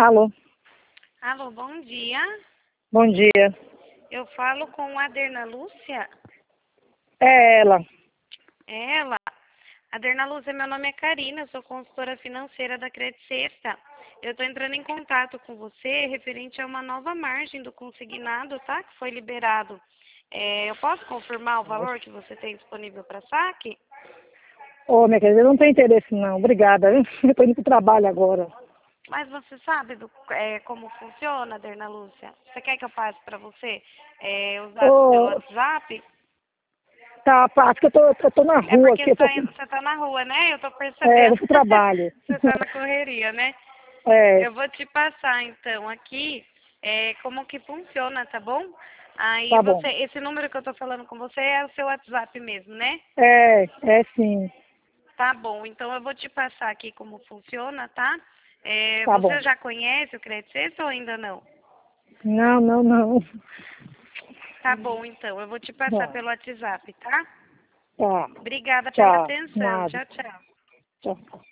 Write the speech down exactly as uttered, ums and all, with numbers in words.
Alô, Alô, bom dia. bom dia. Eu falo com a Derna Lúcia. É ela. É ela. A Derna Lúcia, meu nome é Karina, eu sou consultora financeira da Credit Sexta. Eu estou entrando em contato com você referente a uma nova margem do consignado, tá? Que foi liberado. É, eu posso confirmar o valor que você tem disponível para saque? Ô, minha querida, eu não tenho interesse não, obrigada. Eu estou indo para o trabalho agora. Mas você sabe do, é, como funciona, Derna Lúcia? Você quer que eu passe para você é, os dados pelo Ô, WhatsApp? tá, acho que eu tô, eu tô na É rua porque aqui, você eu tô, tá, indo- você tá na rua, né? Eu tô é, percebendo. vou pro trabalho. Você tá na correria, né? É, Eu vou te passar, então, aqui, é, como que funciona, tá bom? Aí tá bom. você, esse número que eu tô falando com você é o seu WhatsApp mesmo, né? É, é sim, Tá bom, então eu vou te passar aqui como funciona, tá? É, tá bom. você já conhece o Credit Sexta ou ainda não? Não, não, não. Tá bom, então, eu vou te passar Tá, pelo WhatsApp, tá? tá. Obrigada pela Tchau, atenção. nada. Tchau, tchau. Tchau.